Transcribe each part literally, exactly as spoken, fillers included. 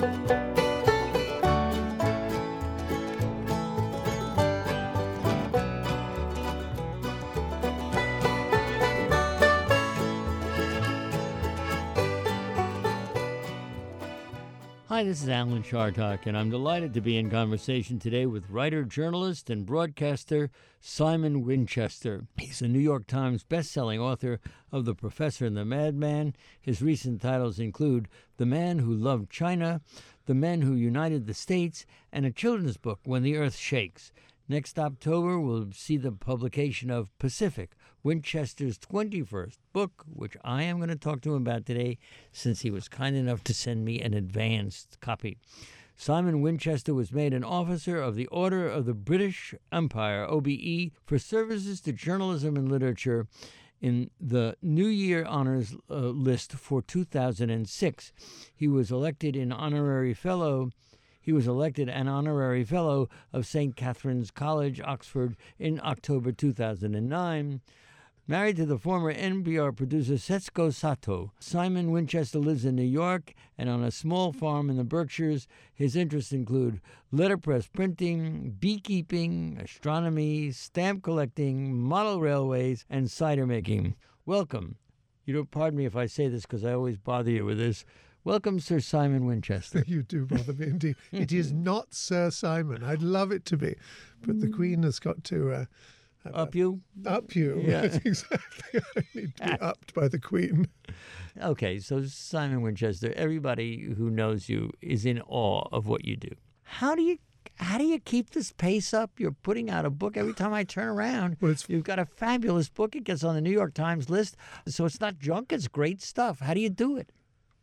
Hi, this is Alan Chartock, and I'm delighted to be in conversation today with writer, journalist, and broadcaster Simon Winchester. He's a New York Times best-selling author of The Professor and the Madman. His recent titles include The Man Who Loved China, The Men Who United the States, and a children's book, When the Earth Shakes. Next October, we'll see the publication of Pacific, Winchester's twenty-first book, which I am going to talk to him about today since he was kind enough to send me an advanced copy. Simon Winchester was made an officer of the Order of the British Empire, O B E, for services to journalism and literature in the New Year Honors uh, list for two thousand six. He was elected an honorary fellow He was elected an honorary fellow of Saint Catherine's College, Oxford, in October two thousand nine. Married to the former N P R producer Setsuko Sato, Simon Winchester lives in New York and on a small farm in the Berkshires. His interests include letterpress printing, beekeeping, astronomy, stamp collecting, model railways, and cider making. Welcome. You don't pardon me if I say this because I always bother you with this. Welcome, Sir Simon Winchester. You do bother me indeed. It is not Sir Simon. I'd love it to be, but the Queen has got to uh, up you. Up you. Yeah. That's exactly. I need to be upped by the Queen. Okay, so Simon Winchester, everybody who knows you is in awe of what you do. How do you How do you keep this pace up? You're putting out a book every time I turn around. Well, it's, You've got a fabulous book. It gets on the New York Times list, so it's not junk. It's great stuff. How do you do it?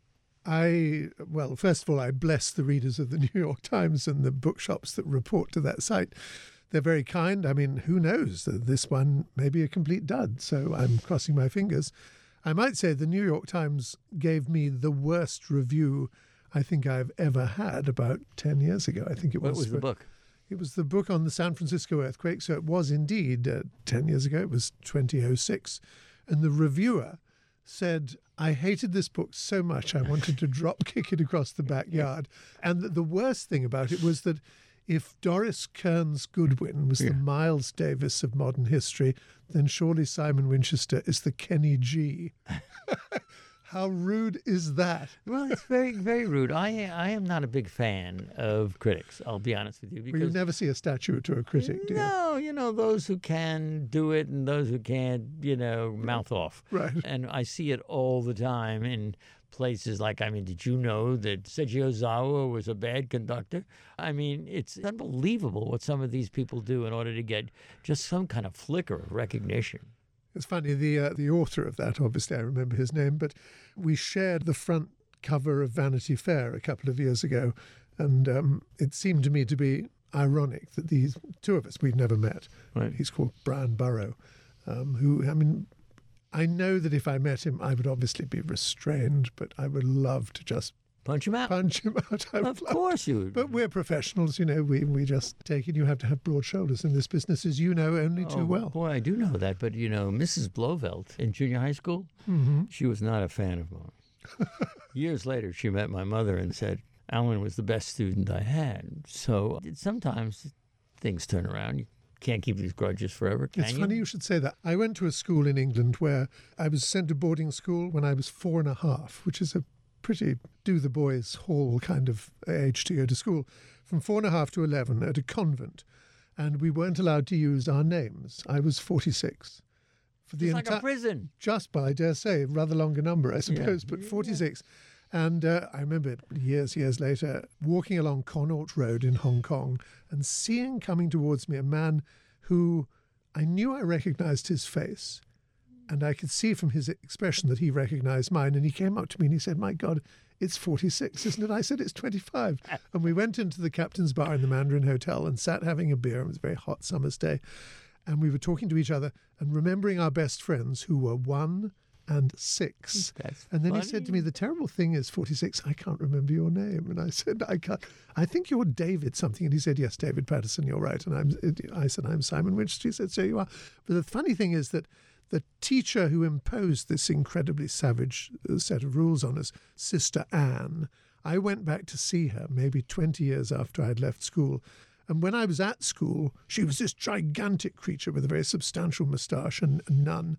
I, well, first of all, I bless the readers of the New York Times and the bookshops that report to that site. They're very kind. I mean, who knows? This one may be a complete dud, so I'm crossing my fingers. I might say the New York Times gave me the worst review I think I've ever had about ten years ago. I think it was. What was for, the book? It was the book on the San Francisco earthquake, so it was indeed uh, ten years ago. It was twenty oh six. And the reviewer said, I hated this book so much I wanted to drop kick it across the backyard. And the, the worst thing about it was that if Doris Kearns Goodwin was yeah. the Miles Davis of modern history, then surely Simon Winchester is the Kenny G. How rude is that? Well, it's very, very rude. I I am not a big fan of critics, I'll be honest with you. Because well, you never see a statue to a critic, do you? No, you know, those who can do it and those who can't, you know, mouth off. Right. And I see it all the time in places like, I mean, did you know that Seiji Ozawa was a bad conductor? I mean, it's unbelievable what some of these people do in order to get just some kind of flicker of recognition. It's funny, the uh, the author of that, obviously I remember his name, but we shared the front cover of Vanity Fair a couple of years ago, and um, it seemed to me to be ironic that these two of us, we'd never met. Right. He's called Brian Burrow, um, who, I mean, I know that if I met him, I would obviously be restrained, but I would love to just Punch him out. Punch him out. I of course you would. But we're professionals, you know, we, we just take it. You have to have broad shoulders in this business, as you know only oh, too well. Boy, I do know that. But, you know, Missus Blofeld in junior high school, mm-hmm. she was not a fan of mine. Years later, she met my mother and said, Alan was the best student I had. So sometimes things turn around. You can't keep these grudges forever, can It's you? funny you should say that. I went to a school in England where I was sent to boarding school when I was four and a half, which is a pretty do the boys hall kind of age to go to school, from four and a half to eleven at a convent, and we weren't allowed to use our names. I was forty-six. For the it's like enti- a prison. Just by, I dare say, a rather longer number, I suppose, yeah. but forty-six. Yeah. And uh, I remember years, years later, walking along Connaught Road in Hong Kong and seeing coming towards me a man who I knew I recognized his face. And I could see from his expression that he recognized mine. And he came up to me and he said, my God, it's forty-six, isn't it? I said, it's twenty-five. And we went into the captain's bar in the Mandarin Hotel and sat having a beer. It was a very hot summer's day. And we were talking to each other and remembering our best friends who were one and six. That's and then funny. he said to me, the terrible thing is, forty-six, I can't remember your name. And I said, I can't. I think you're David something. And he said, yes, David Patterson, you're right. And I'm, I said, I'm Simon Winchester. He said, so you are. But the funny thing is that the teacher who imposed this incredibly savage set of rules on us, Sister Anne, I went back to see her maybe twenty years after I'd left school. And when I was at school, she was this gigantic creature with a very substantial moustache and a nun.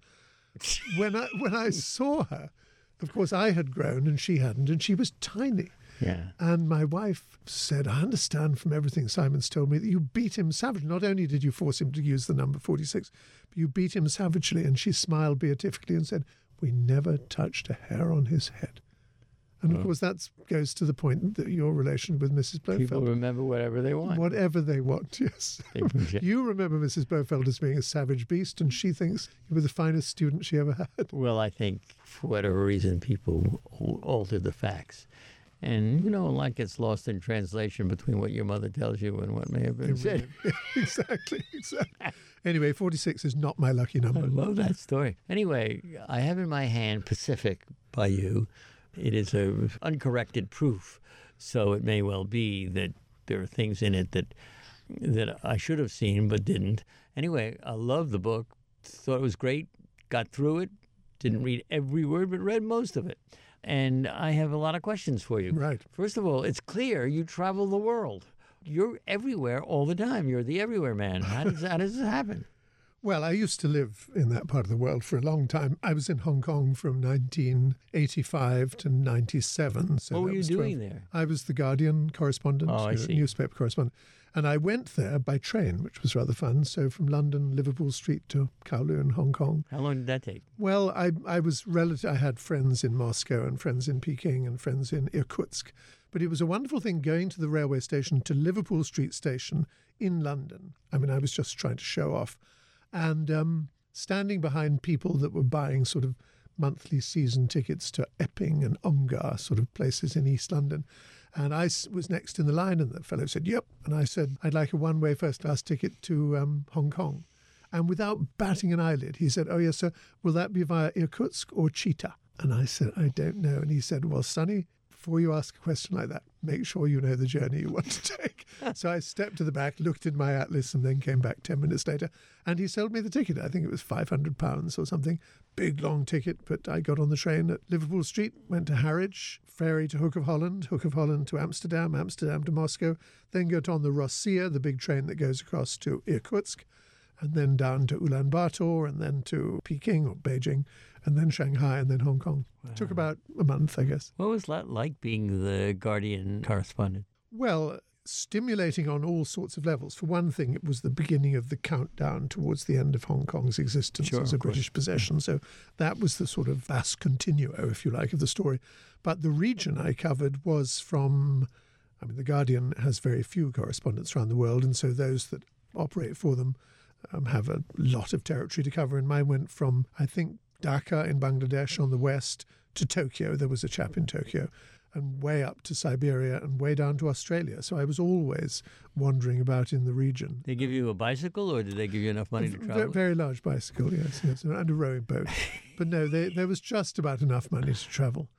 When I when I saw her, of course, I had grown and she hadn't, and she was tiny. Yeah. And my wife said, I understand from everything Simon's told me that you beat him savagely. Not only did you force him to use the number forty-six, but you beat him savagely. And she smiled beatifically and said, we never touched a hair on his head. And of Oh. course, that goes to the point that your relation with Missus People Blofeld. remember whatever they want. Whatever they want, yes. They project- You remember Missus Blofeld as being a savage beast, and she thinks you were the finest student she ever had. Well, I think for whatever reason, people al- alter the facts. And, you know, a lot gets lost in translation between what your mother tells you and what may have been said. exactly, exactly. Anyway, forty-six is not my lucky I number. love that story. Anyway, I have in my hand Pacific by you. It is a uncorrected proof, so it may well be that there are things in it that that I should have seen but didn't. Anyway, I love the book. Thought it was great. Got through it. Didn't read every word, but read most of it. And I have a lot of questions for you. Right. First of all, it's clear you travel the world. You're everywhere all the time. You're the everywhere man. How does, how does this happen? Well, I used to live in that part of the world for a long time. I was in Hong Kong from nineteen eighty-five to ninety-seven. So What were that you was doing twelve there? I was the Guardian correspondent, Oh, I uh, see. newspaper correspondent. And I went there by train, which was rather fun. So from London, Liverpool Street to Kowloon, Hong Kong. How long did that take? Well, I I was relative. I had friends in Moscow and friends in Peking and friends in Irkutsk. But it was a wonderful thing going to the railway station to Liverpool Street Station in London. I mean, I was just trying to show off. And um, standing behind people that were buying sort of monthly season tickets to Epping and Ongar, sort of places in East London. And I s- was next in the line, and the fellow said, yep. And I said, I'd like a one-way first-class ticket to um, Hong Kong. And without batting an eyelid, he said, oh, yes, sir, will that be via Irkutsk or Chita? And I said, I don't know. And he said, well, Sonny, before you ask a question like that, make sure you know the journey you want to take. So I stepped to the back, looked in my atlas, and then came back ten minutes later. And he sold me the ticket. I think it was five hundred pounds or something. Big, long ticket. But I got on the train at Liverpool Street, went to Harwich, ferry to Hook of Holland, Hook of Holland to Amsterdam, Amsterdam to Moscow, then got on the Rossiya, the big train that goes across to Irkutsk, and then down to Ulaanbaatar, and then to Peking or Beijing, and then Shanghai, and then Hong Kong. Wow. Took about a month, I guess. What was that like being the Guardian correspondent? Well, stimulating on all sorts of levels. For one thing, it was the beginning of the countdown towards the end of Hong Kong's existence Sure, as a of course. British possession. So that was the sort of vast continuo, if you like, of the story. But the region I covered was from, I mean, The Guardian has very few correspondents around the world, and so those that operate for them um, have a lot of territory to cover. And mine went from, I think, Dhaka in Bangladesh on the west to Tokyo. There was a chap in Tokyo. And way up to Siberia and way down to Australia. So I was always wandering about in the region. Did they give you a bicycle, or did they give you enough money to A travel? ve- very large bicycle, yes, yes, and a rowing boat. But no, they, there was just about enough money to travel.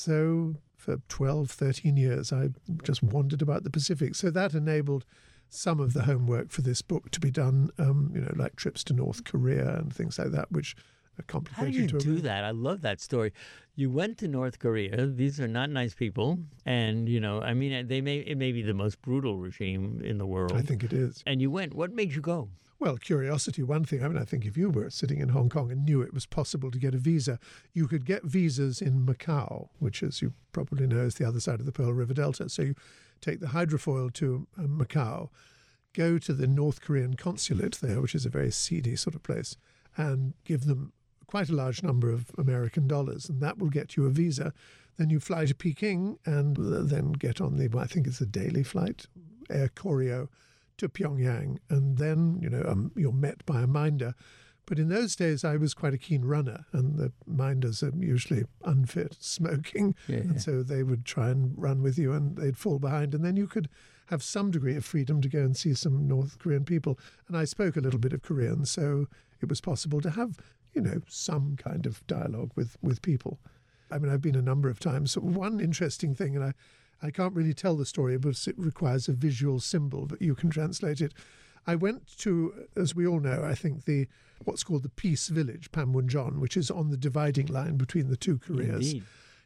So for twelve, thirteen years, I just wandered about the Pacific. So that enabled some of the homework for this book to be done, um, you know, like trips to North Korea and things like that, which are How complicated did you to do arrange. that? I love that story. You went to North Korea. These are not nice people, and you know, I mean, they may it may be the most brutal regime in the world. I think it is. And you went. What made you go? Well, curiosity, one thing. I mean, I think if you were sitting in Hong Kong and knew it was possible to get a visa, you could get visas in Macau, which, as you probably know, is the other side of the Pearl River Delta. So you take the hydrofoil to uh, Macau, go to the North Korean consulate there, which is a very seedy sort of place, and give them quite a large number of American dollars, and that will get you a visa. Then you fly to Peking and then get on the, I think it's a daily flight, Air Koryo, to Pyongyang. And then, you know, um, you're met by a minder. But in those days, I was quite a keen runner, and the minders are usually unfit, smoking. Yeah. And so they would try and run with you, and they'd fall behind. And then you could have some degree of freedom to go and see some North Korean people. And I spoke a little bit of Korean, so it was possible to have, you know, some kind of dialogue with, with people. I mean, I've been a number of times. So one interesting thing, and I, I can't really tell the story, but it requires a visual symbol, but you can translate it. I went to, as we all know, I think the what's called the Peace Village, Panmunjom, which is on the dividing line between the two Koreas. Indeed.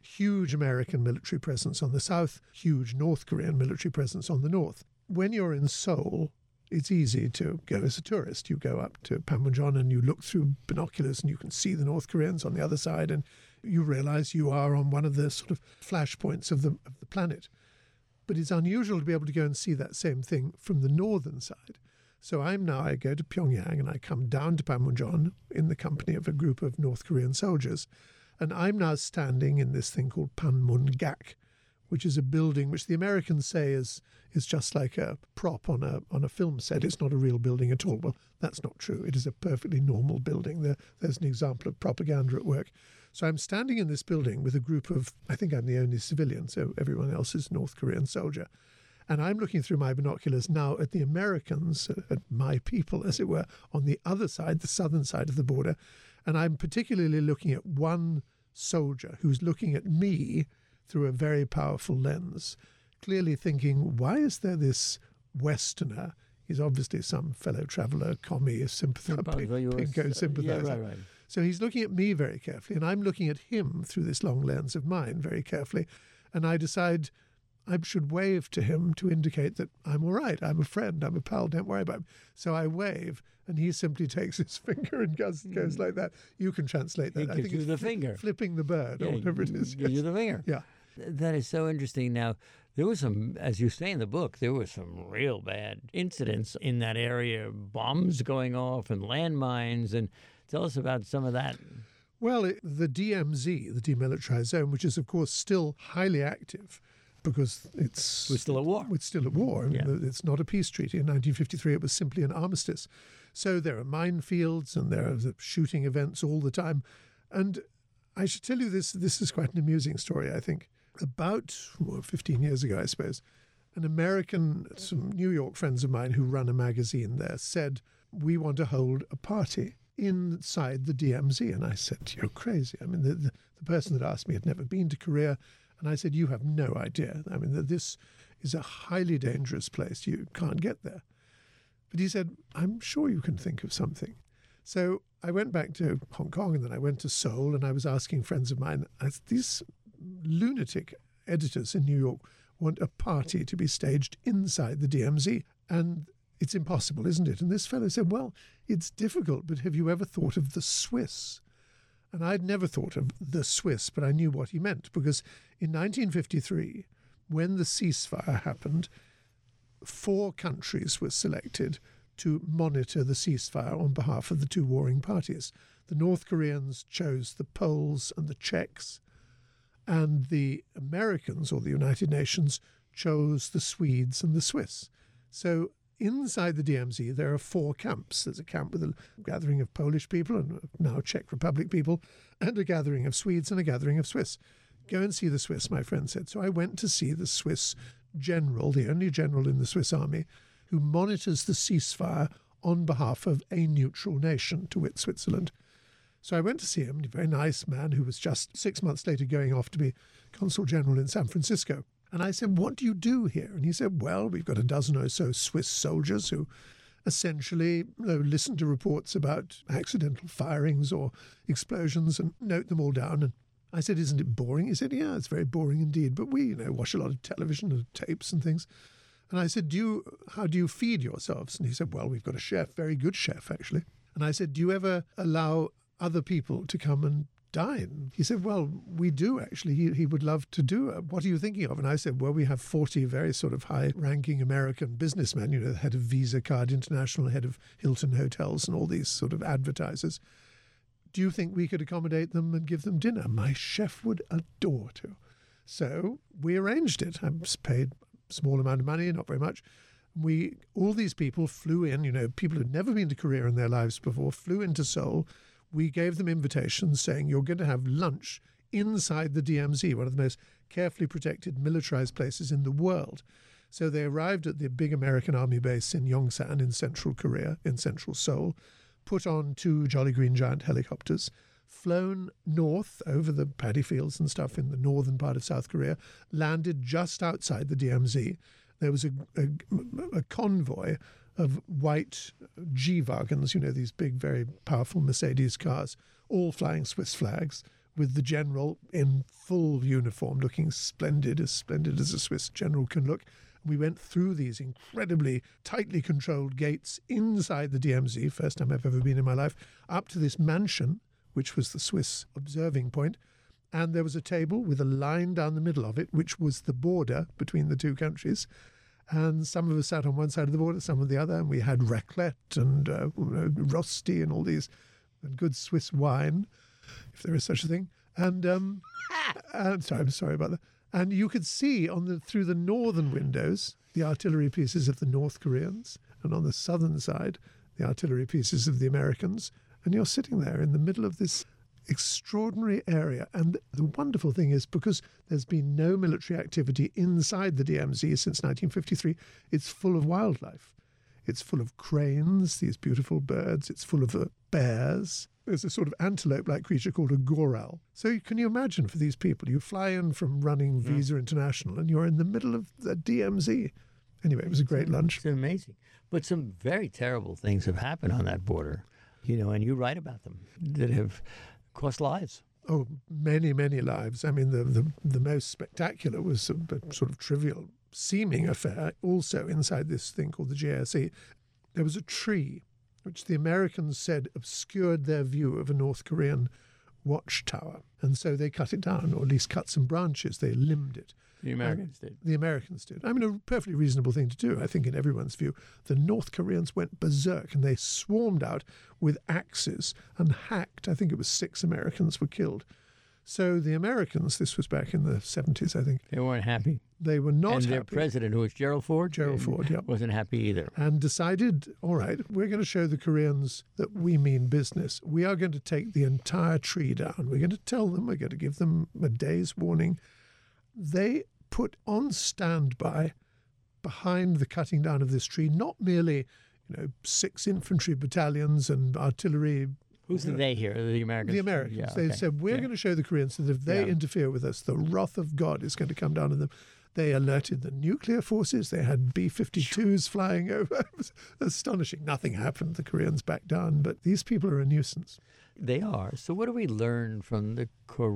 huge American military presence on the south, huge North Korean military presence on the north. When you're in Seoul, it's easy to go as a tourist. You go up to Panmunjom and you look through binoculars and you can see the North Koreans on the other side, and you realize you are on one of the sort of flashpoints of the, of the planet. But it's unusual to be able to go and see that same thing from the northern side. So I'm now, I go to Pyongyang and I come down to Panmunjom in the company of a group of North Korean soldiers. And I'm now standing in this thing called Panmungak, which is a building which the Americans say is is just like a prop on a on a film set. It's not a real building at all. Well, that's not true. It is a perfectly normal building. There, there's an example of propaganda at work. So I'm standing in this building with a group of, I think I'm the only civilian, so everyone else is North Korean soldier. And I'm looking through my binoculars now at the Americans, at my people, as it were, on the other side, the southern side of the border. And I'm particularly looking at one soldier who's looking at me through a very powerful lens, clearly thinking, why is there this Westerner? He's obviously some fellow traveller, commie, sympathizer, pinko sympathizer. Yeah, right, right. So he's looking at me very carefully, and I'm looking at him through this long lens of mine very carefully. And I decide I should wave to him to indicate that I'm all right, I'm a friend, I'm a pal, don't worry about him. So I wave, and he simply takes his finger and goes, goes like that. You can translate that. He I gives think you it's the fli- finger. Flipping the bird, Yeah, or whatever it is. Gives you the finger. Yeah. That is so interesting. Now, there was some, as you say in the book, there were some real bad incidents in that area, bombs going off and landmines. And tell us about some of that. Well, it, the D M Z, the Demilitarized Zone, which is, of course, still highly active because it's... We're still at war. It's still at war. I mean, Yeah. It's not a peace treaty. In nineteen fifty-three, it was simply an armistice. So there are minefields and there are the shooting events all the time. And I should tell you this, this is quite an amusing story, I think. About well, fifteen years ago, I suppose, an American, some New York friends of mine who run a magazine there said, we want to hold a party inside the D M Z. And I said, you're crazy. I mean, the, the, the person that asked me had never been to Korea. And I said, you have no idea. I mean, this is a highly dangerous place. You can't get there. But he said, I'm sure you can think of something. So I went back to Hong Kong and then I went to Seoul and I was asking friends of mine, these lunatic editors in New York want a party to be staged inside the D M Z. And it's impossible, isn't it? And this fellow said, well, it's difficult, but have you ever thought of the Swiss? And I'd never thought of the Swiss, but I knew what he meant, because in nineteen fifty-three, when the ceasefire happened, four countries were selected to monitor the ceasefire on behalf of the two warring parties. The North Koreans chose the Poles and the Czechs, and the Americans, or the United Nations, chose the Swedes and the Swiss. So inside the D M Z, there are four camps. There's a camp with a gathering of Polish people and now Czech Republic people, and a gathering of Swedes and a gathering of Swiss. Go and see the Swiss, my friend said. So I went to see the Swiss general, the only general in the Swiss army, who monitors the ceasefire on behalf of a neutral nation, to wit, Switzerland. So I went to see him, a very nice man who was just six months later going off to be consul general in San Francisco. And I said, what do you do here? And he said, well, we've got a dozen or so Swiss soldiers who essentially you know, listen to reports about accidental firings or explosions and note them all down. And I said, isn't it boring? He said, yeah, it's very boring indeed. But we, you know, watch a lot of television and tapes and things. And I said, do you, how do you feed yourselves? And he said, well, we've got a chef, very good chef, actually. And I said, do you ever allow other people to come and dine? He said, well, we do actually. He, he would love to do it. What are you thinking of? And I said, well, we have forty very sort of high-ranking American businessmen, you know, the head of Visa Card International, head of Hilton Hotels and all these sort of advertisers. Do you think we could accommodate them and give them dinner? My chef would adore to. So we arranged it. I was paid a small amount of money, not very much. We, all these people flew in, you know, people who'd never been to Korea in their lives before, flew into Seoul. We gave them invitations saying, you're going to have lunch inside the D M Z, one of the most carefully protected militarized places in the world. So they arrived at the big American army base in Yongsan in central Korea, in central Seoul, put on two Jolly Green Giant helicopters, flown north over the paddy fields and stuff in the northern part of South Korea, landed just outside the D M Z. There was a, a, a convoy of white G-Wagons, you know, these big, very powerful Mercedes cars, all flying Swiss flags, with the general in full uniform, looking splendid, as splendid as a Swiss general can look. We went through these incredibly tightly controlled gates inside the D M Z, first time I've ever been in my life, up to this mansion, which was the Swiss observing point. And there was a table with a line down the middle of it, which was the border between the two countries. And some of us sat on one side of the border, some on the other, and we had raclette and uh, rosti and all these and good Swiss wine, if there is such a thing. And um, and sorry, I'm sorry about that. And you could see on the through the northern windows the artillery pieces of the North Koreans, and on the southern side the artillery pieces of the Americans. And you're sitting there in the middle of this extraordinary area. And the wonderful thing is, because there's been no military activity inside the D M Z since nineteen fifty-three, it's full of wildlife. It's full of cranes, these beautiful birds. It's full of uh, bears. There's a sort of antelope-like creature called a goral. So can you imagine for these people, you fly in from running Visa International and you're in the middle of the D M Z. Anyway, it was a great lunch. It's amazing. But some very terrible things have happened on that border, you know, and you write about them, that have cost lives. Oh, many, many lives. I mean, the, the, the most spectacular was a, a sort of trivial seeming affair also inside this thing called the J S A. There was a tree which the Americans said obscured their view of a North Korean watchtower. And so they cut it down, or at least cut some branches. They limbed it. The Americans and did. The Americans did. I mean, a perfectly reasonable thing to do, I think, in everyone's view. The North Koreans went berserk and they swarmed out with axes and hacked. I think it was six Americans were killed. So the Americans, this was back in the seventies, I think. They weren't happy. They were not and happy. And their president, who was Gerald Ford? Gerald Ford, yeah. Wasn't happy either. And decided, all right, we're going to show the Koreans that we mean business. We are going to take the entire tree down. We're going to tell them, we're going to give them a day's warning. They put on standby behind the cutting down of this tree, not merely, you know, six infantry battalions and artillery. Who's the they here? The Americans? The Americans. Yeah, they okay. said, we're yeah. going to show the Koreans that if they yeah. interfere with us, the wrath of God is going to come down on them. They alerted the nuclear forces. They had B fifty-twos flying over. It was astonishing. Nothing happened. The Koreans backed down. But these people are a nuisance. They are. So what do we learn from the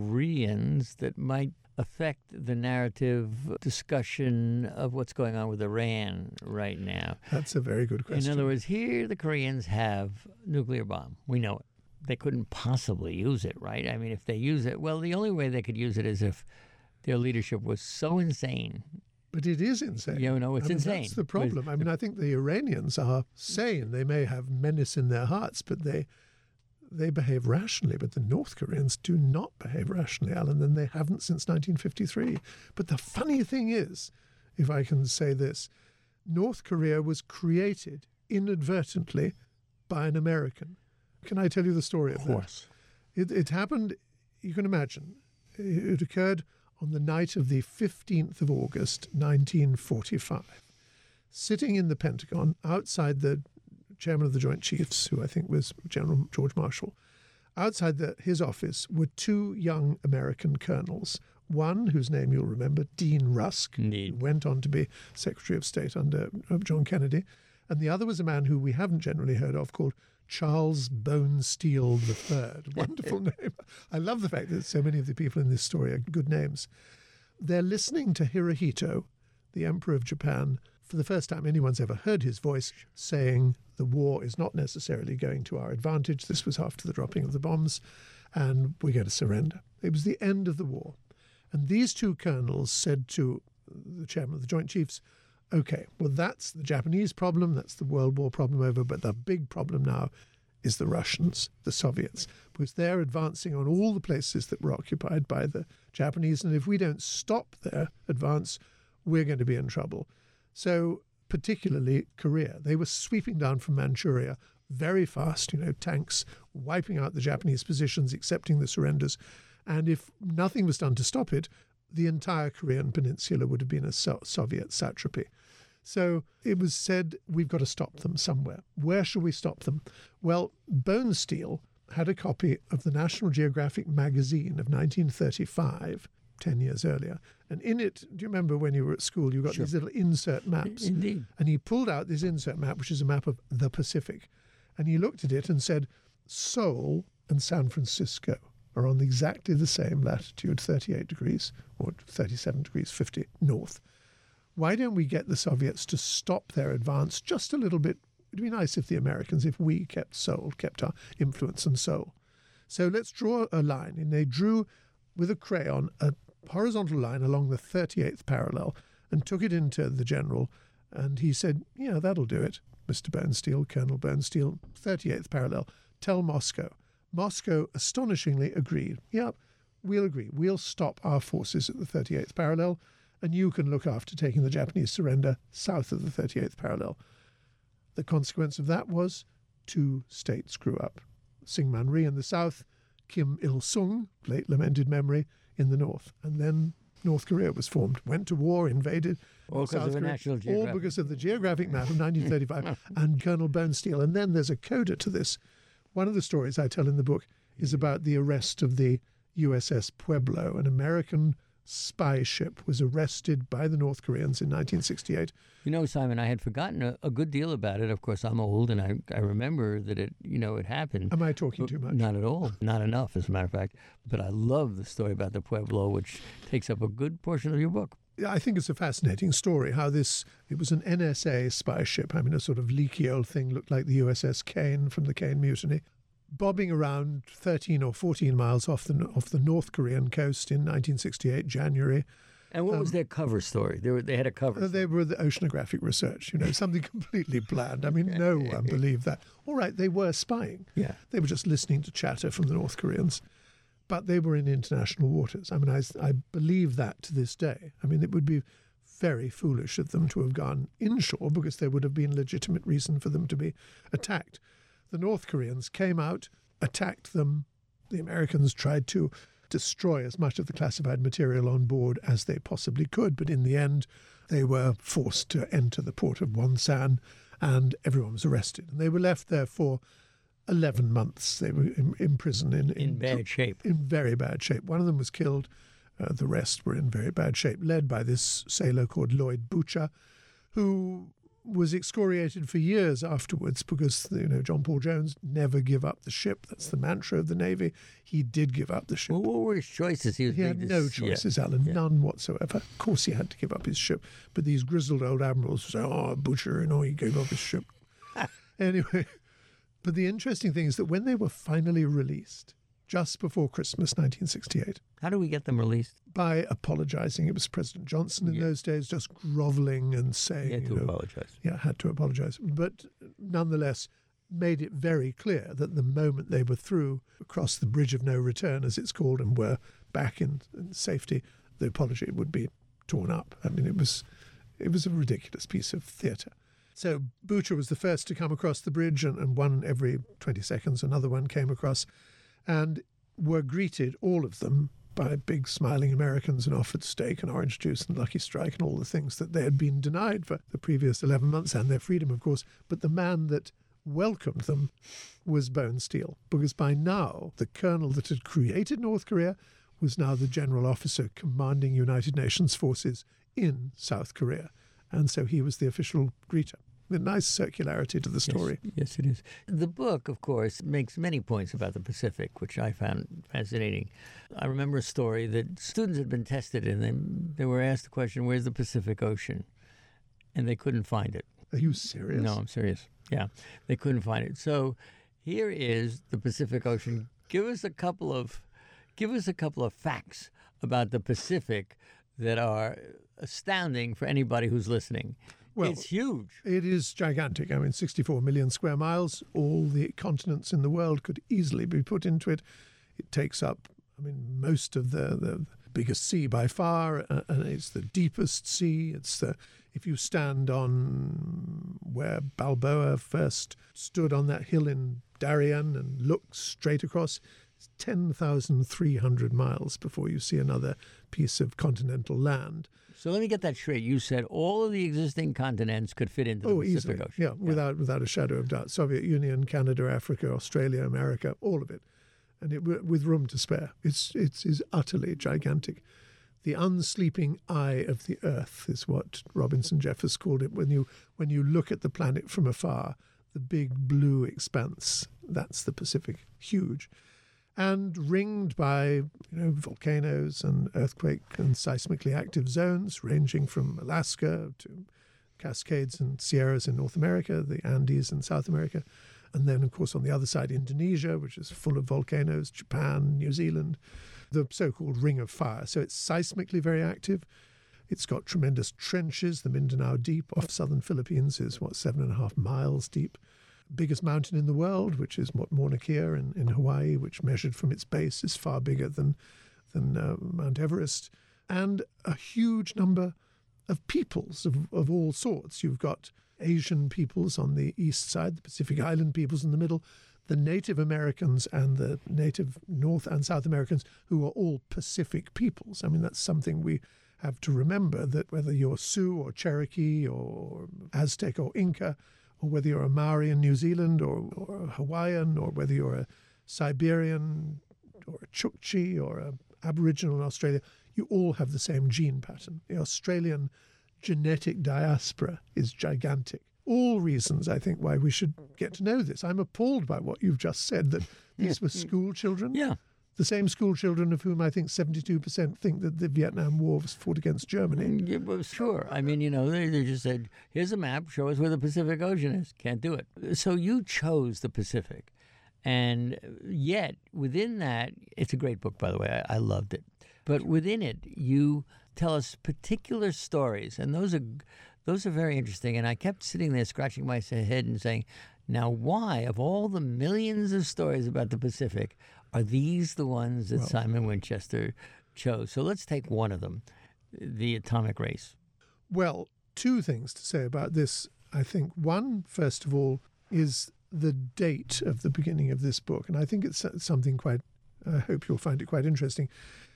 Koreans that might affect the narrative discussion of what's going on with Iran right now? That's a very good question. In other words, here the Koreans have a nuclear bomb. We know it. They couldn't possibly use it, right? I mean, if they use it, well, the only way they could use it is if their leadership was so insane. But it is insane. You know, it's I mean, insane. That's the problem. I mean, I think the Iranians are sane. They may have menace in their hearts, but they they behave rationally. But the North Koreans do not behave rationally, Alan, and they haven't since nineteen fifty-three. But the funny thing is, if I can say this, North Korea was created inadvertently by an American. Can I tell you the story of, of course. that? It, it happened, you can imagine, it occurred on the night of the fifteenth of August, nineteen forty-five. Sitting in the Pentagon, outside the chairman of the Joint Chiefs, who I think was General George Marshall, outside the, his office were two young American colonels. One, whose name you'll remember, Dean Rusk, Indeed. who went on to be Secretary of State under John Kennedy. And the other was a man who we haven't generally heard of, called Charles Bonesteel the Third. Wonderful name. I love the fact that so many of the people in this story are good names. They're listening to Hirohito, the Emperor of Japan, for the first time anyone's ever heard his voice, saying the war is not necessarily going to our advantage. This was after the dropping of the bombs, and we're going to surrender. It was the end of the war. And these two colonels said to the chairman of the Joint Chiefs, okay, well, that's the Japanese problem, that's the World War problem over, but the big problem now is the Russians, the Soviets, because they're advancing on all the places that were occupied by the Japanese, and if we don't stop their advance, we're going to be in trouble. So particularly Korea, they were sweeping down from Manchuria very fast, you know, tanks wiping out the Japanese positions, accepting the surrenders, and if nothing was done to stop it, the entire Korean peninsula would have been a so- Soviet satrapy. So it was said, we've got to stop them somewhere. Where shall we stop them? Well, Bonesteel had a copy of the National Geographic magazine of nineteen thirty-five, ten years earlier. And in it, do you remember when you were at school, you got Sure. these little insert maps? Indeed. And he pulled out this insert map, which is a map of the Pacific. And he looked at it and said, Seoul and San Francisco are on exactly the same latitude, thirty-eight degrees or thirty-seven degrees fifty north. Why don't we get the Soviets to stop their advance just a little bit? It'd be nice if the Americans, if we kept Seoul, kept our influence in Seoul. So let's draw a line. And they drew with a crayon a horizontal line along the thirty-eighth parallel and took it into the general. And he said, yeah, that'll do it, Mister Bonesteel, Colonel Bonesteel, thirty-eighth parallel. Tell Moscow. Moscow astonishingly agreed. Yeah, we'll agree. We'll stop our forces at the thirty-eighth parallel, and you can look after taking the Japanese surrender south of the thirty-eighth parallel. The consequence of that was two states grew up. Syngman-rhee in the south, Kim Il-sung, late lamented memory, in the north. And then North Korea was formed, went to war, invaded. All because South of a Korea, National Geographic. All because of the geographic map of nineteen thirty-five and Colonel Bonesteel. And then there's a coda to this. One of the stories I tell in the book is about the arrest of the U S S Pueblo. An American spy ship was arrested by the North Koreans in nineteen sixty-eight. You know, Simon, I had forgotten a, a good deal about it. Of course, I'm old, and I, I remember that it, you know, it happened. Am I talking too much? Not at all. Not enough, as a matter of fact. But I love the story about the Pueblo, which takes up a good portion of your book. I think it's a fascinating story, how this, it was an N S A spy ship. I mean, a sort of leaky old thing, looked like the U S S Kane from the Kane Mutiny, bobbing around thirteen or fourteen miles off the off the North Korean coast in nineteen sixty-eight, January. And what um, was their cover story? They were they had a cover uh, They were the oceanographic research, you know, something completely bland. I mean, no one believed that. All right, they were spying. Yeah. They were just listening to chatter from the North Koreans. But they were in international waters. I mean, I, I believe that to this day. I mean, it would be very foolish of them to have gone inshore because there would have been legitimate reason for them to be attacked. The North Koreans came out, attacked them. The Americans tried to destroy as much of the classified material on board as they possibly could, but in the end, they were forced to enter the port of Wonsan, and everyone was arrested. And they were left there for eleven months. They were in, in prison. In, in, in bad shape. In very bad shape. One of them was killed. Uh, the rest were in very bad shape, led by this sailor called Lloyd Butcher, who was excoriated for years afterwards because, you know, John Paul Jones, never give up the ship. That's the mantra of the Navy. He did give up the ship. Well, what were his choices? He, was he had this, no choices, yeah. Alan, yeah. none whatsoever. Of course he had to give up his ship. But these grizzled old admirals say, oh, Butcher, you know, he gave up his ship. Anyway, but the interesting thing is that when they were finally released, just before Christmas nineteen sixty-eight. How do we get them released? By apologising. It was President Johnson in yeah. those days, just grovelling and saying... He had to you know, apologise. Yeah, had to apologise. But nonetheless, made it very clear that the moment they were through, across the bridge of no return, as it's called, and were back in, in safety, the apology would be torn up. I mean, it was, it was a ridiculous piece of theatre. So Butcher was the first to come across the bridge, and, and one every twenty seconds, another one came across, and were greeted, all of them, by big smiling Americans and offered steak and orange juice and Lucky Strike and all the things that they had been denied for the previous eleven months, and their freedom, of course. But the man that welcomed them was Bonesteel, because by now the colonel that had created North Korea was now the general officer commanding United Nations forces in South Korea. And so he was the official greeter. A nice circularity to the story. Yes, yes, it is. The book, of course, makes many points about the Pacific, which I found fascinating. I remember a story that students had been tested, and they, they were asked the question, where's the Pacific Ocean? And they couldn't find it. Are you serious? No, I'm serious. Yeah, they couldn't find it. So here is the Pacific Ocean. Give us a couple of, give us a couple of facts about the Pacific that are astounding for anybody who's listening. Well, it's huge. It is gigantic. I mean, sixty-four million square miles. All the continents in the world could easily be put into it. It takes up, I mean, most of the, the biggest sea by far, uh, and it's the deepest sea. It's the, if you stand on where Balboa first stood on that hill in Darien and look straight across, it's ten thousand three hundred miles before you see another piece of continental land. So let me get that straight. You said all of the existing continents could fit into the oh, Pacific easily. Ocean. Yeah, without without a shadow of doubt. Soviet Union, Canada, Africa, Australia, America, all of it, and it with room to spare. It's it's is utterly gigantic. The unsleeping eye of the Earth is what Robinson Jeffers called it. When you when you look at the planet from afar, the big blue expanse, that's the Pacific, huge. and ringed by you know volcanoes and earthquake and seismically active zones ranging from Alaska to Cascades and Sierras in North America, the Andes in South America, and then, of course, on the other side, Indonesia, which is full of volcanoes, Japan, New Zealand, the so-called Ring of Fire. So it's seismically very active. It's got tremendous trenches. The Mindanao Deep off southern Philippines is, what, seven and a half miles deep. Biggest mountain in the world, which is Mauna Kea in, in Hawaii, which measured from its base is far bigger than, than uh, Mount Everest. And a huge number of peoples of, of all sorts. You've got Asian peoples on the east side, the Pacific Island peoples in the middle, the Native Americans and the native North and South Americans, who are all Pacific peoples. I mean, that's something we have to remember, that whether you're Sioux or Cherokee or Aztec or Inca, or whether you're a Maori in New Zealand or, or a Hawaiian, or whether you're a Siberian or a Chukchi or an Aboriginal in Australia, you all have the same gene pattern. The Australian genetic diaspora is gigantic. All reasons, I think, why we should get to know this. I'm appalled by what you've just said, that these were school children. Yeah. The same school children of whom I think seventy-two percent think that the Vietnam War was fought against Germany. Yeah, well, sure. I mean, you know, they, they just said, here's a map, show us where the Pacific Ocean is. Can't do it. So you chose the Pacific. And yet, within that, it's a great book, by the way. I, I loved it. But within it, you tell us particular stories, and those are those are very interesting. And I kept sitting there scratching my head and saying, now why, of all the millions of stories about the Pacific, are these the ones that well, Simon Winchester chose? So let's take one of them, the atomic race. Well, two things to say about this, I think. One, first of all, is the date of the beginning of this book. And I think it's something quite, I hope you'll find it quite interesting.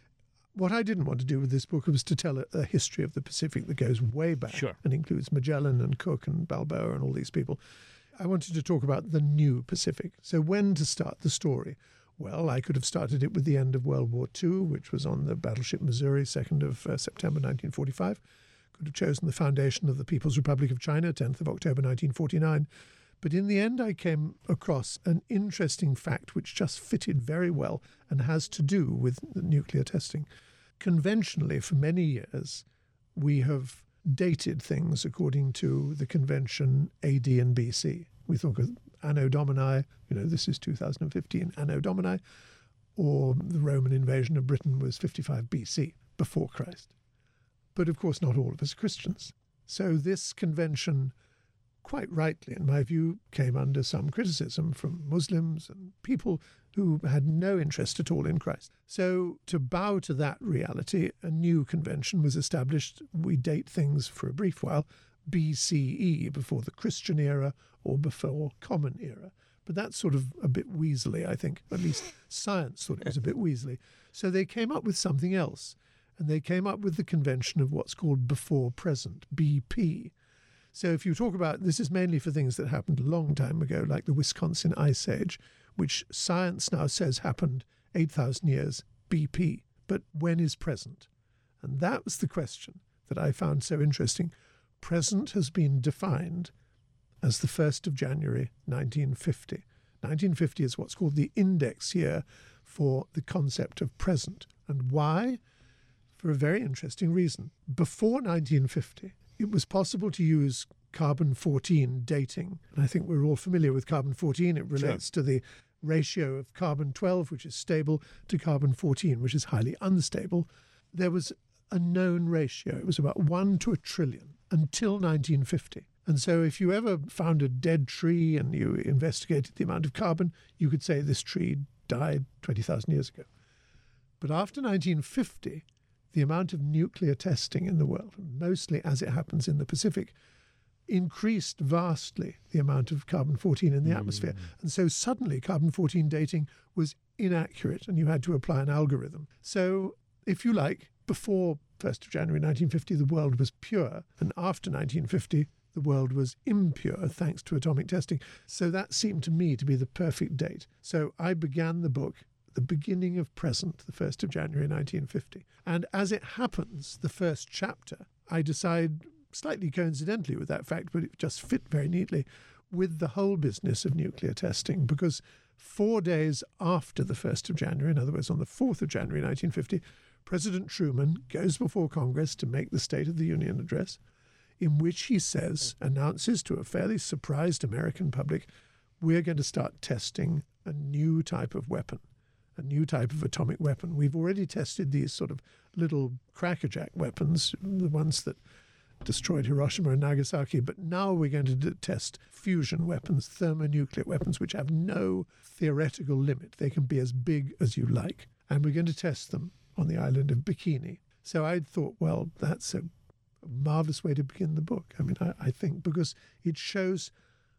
What I didn't want to do with this book was to tell a, a history of the Pacific that goes way back sure. and includes Magellan and Cook and Balboa and all these people. I wanted to talk about the new Pacific. So when to start the story? Well, I could have started it with the end of World War Two, which was on the battleship Missouri, second of uh, September nineteen forty-five. Could have chosen the foundation of the People's Republic of China, tenth of October nineteen forty-nine. But in the end, I came across an interesting fact which just fitted very well and has to do with nuclear testing. Conventionally, for many years, we have dated things according to the convention A D and B C. We thought of Anno Domini, you know, this is two thousand fifteen, Anno Domini, or the Roman invasion of Britain was fifty-five B C, before Christ. But of course, not all of us are Christians. So this convention, quite rightly, in my view, came under some criticism from Muslims and people who had no interest at all in Christ. So to bow to that reality, a new convention was established. We date things for a brief while, B C E, before the Christian era or before Common Era. But that's sort of a bit weaselly, I think. At least science thought it was a bit weaselly. So they came up with something else. And they came up with the convention of what's called before present, B P. So if you talk about, this is mainly for things that happened a long time ago, like the Wisconsin Ice Age, which science now says happened eight thousand years B P. But when is present? And that was the question that I found so interesting. Present has been defined as the first of January nineteen fifty. nineteen fifty is what's called the index year for the concept of present. And why? For a very interesting reason. Before nineteen fifty, it was possible to use carbon fourteen dating. And I think we're all familiar with carbon fourteen. It relates sure. to the ratio of carbon twelve, which is stable, to carbon fourteen, which is highly unstable. There was a known ratio. It was about one to a trillion until nineteen fifty. And so if you ever found a dead tree and you investigated the amount of carbon, you could say this tree died twenty thousand years ago. But after nineteen fifty, the amount of nuclear testing in the world, mostly as it happens in the Pacific, increased vastly the amount of carbon fourteen in the mm. atmosphere. And so suddenly carbon fourteen dating was inaccurate and you had to apply an algorithm. So if you like, before first of January nineteen fifty, the world was pure. And after nineteen fifty, the world was impure thanks to atomic testing. So that seemed to me to be the perfect date. So I began the book the beginning of present, the first of January nineteen fifty. And as it happens, the first chapter, I decide, slightly coincidentally with that fact, but it just fit very neatly with the whole business of nuclear testing, because Four days after the first of January, in other words, on the fourth of January nineteen fifty, President Truman goes before Congress to make the State of the Union address, in which he says, announces to a fairly surprised American public, we're going to start testing a new type of weapon, a new type of atomic weapon. We've already tested these sort of little crackerjack weapons, the ones that destroyed Hiroshima and Nagasaki, but now we're going to d- test fusion weapons, thermonuclear weapons, which have no theoretical limit. They can be as big as you like. And we're going to test them on the island of Bikini. So I thought, well, that's a marvelous way to begin the book. I mean, I, I think because it shows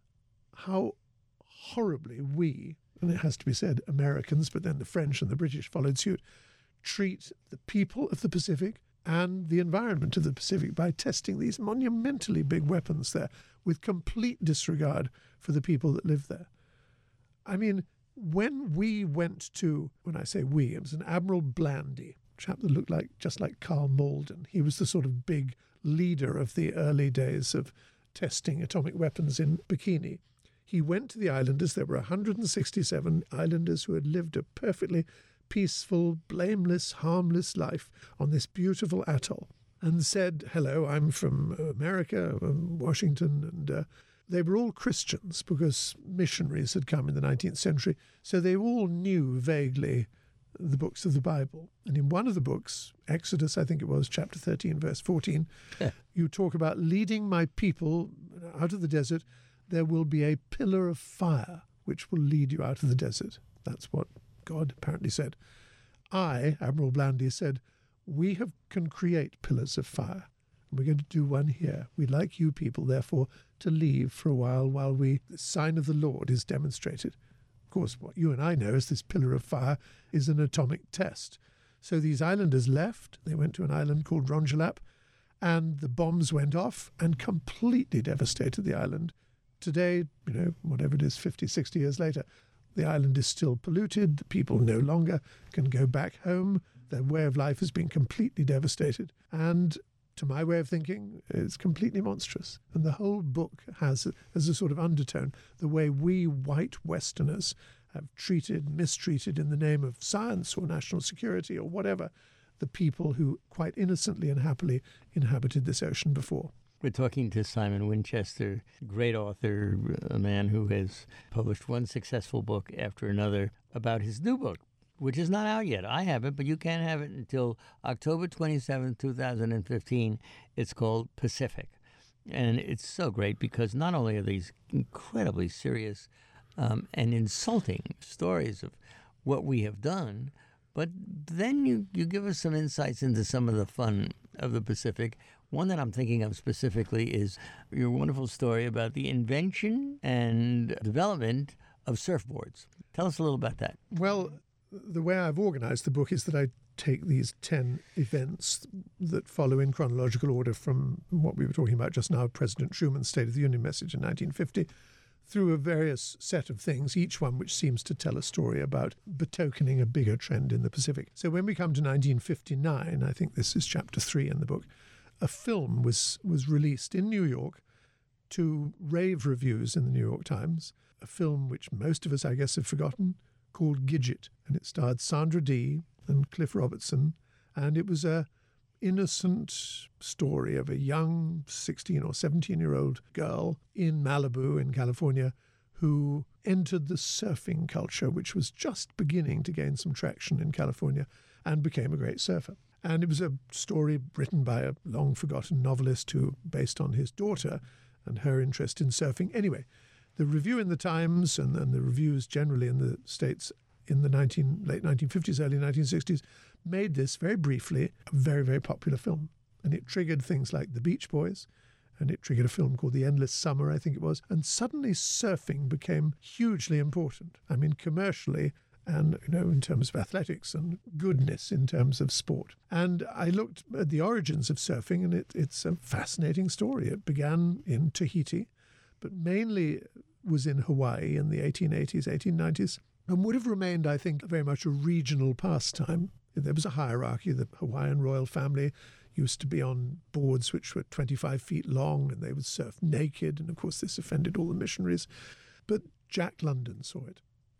how horribly we, and it has to be said, Americans, but then the French and the British followed suit, treat the people of the Pacific and the environment of the Pacific by testing these monumentally big weapons there with complete disregard for the people that live there. I mean, when we went to, when I say we, it was an Admiral Blandy, a chap that looked like just like Carl Malden. He was the sort of big leader of the early days of testing atomic weapons in Bikini. He went to the islanders. There were one hundred sixty-seven islanders who had lived a perfectly peaceful, blameless, harmless life on this beautiful atoll, and said, hello, I'm from America, um, Washington, and uh, they were all Christians because missionaries had come in the nineteenth century, so they all knew vaguely the books of the Bible. And in one of the books, Exodus, I think it was, chapter thirteen, verse fourteen, yeah. You talk about leading my people out of the desert. There will be a pillar of fire which will lead you out of the desert. That's what God apparently said. I, Admiral Blandy, said, we have, can create pillars of fire. We're going to do one here. We'd like you people, therefore, to leave for a while while we, the sign of the Lord is demonstrated. Of course, what you and I know is this pillar of fire is an atomic test. So these islanders left. They went to an island called Rongelap, and the bombs went off and completely devastated the island. Today, you know, whatever it is, fifty, sixty years later, the island is still polluted. The people no longer can go back home. Their way of life has been completely devastated. And to my way of thinking, it's completely monstrous. And the whole book has, as a sort of undertone, the way we white Westerners have treated, mistreated in the name of science or national security or whatever, the people who quite innocently and happily inhabited this ocean before. We're talking to Simon Winchester, great author, a man who has published one successful book after another about his new book, which is not out yet. I have it, but you can't have it until October twenty-seventh, twenty fifteen. It's called Pacific. And it's so great because not only are these incredibly serious um, and insulting stories of what we have done, but then you, you give us some insights into some of the fun of the Pacific. One that I'm thinking of specifically is your wonderful story about the invention and development of surfboards. Tell us a little about that. Well, the way I've organized the book is that I take these ten events that follow in chronological order from what we were talking about just now, President Truman's State of the Union message in nineteen fifty, through a various set of things, each one which seems to tell a story about betokening a bigger trend in the Pacific. So when we come to nineteen fifty-nine, I think this is chapter three in the book, a film was, was released in New York to rave reviews in the New York Times, a film which most of us, I guess, have forgotten, called Gidget. And it starred Sandra Dee and Cliff Robertson. And it was a innocent story of a young sixteen or seventeen-year-old girl in Malibu in California who entered the surfing culture, which was just beginning to gain some traction in California, and became a great surfer. And it was a story written by a long-forgotten novelist who, based on his daughter and her interest in surfing. Anyway, the review in the Times and, and the reviews generally in the States in the nineteen, late nineteen fifties, early nineteen sixties made this, very briefly, a very, very popular film. And it triggered things like The Beach Boys, and it triggered a film called The Endless Summer, I think it was. And suddenly surfing became hugely important. I mean, commercially, and, you know, in terms of athletics and goodness in terms of sport. And I looked at the origins of surfing, and it, it's a fascinating story. It began in Tahiti, but mainly was in Hawaii in the eighteen eighties, eighteen nineties, and would have remained, I think, very much a regional pastime. There was a hierarchy. The Hawaiian royal family used to be on boards which were twenty-five feet long, and they would surf naked, and of course this offended all the missionaries. But Jack London saw it.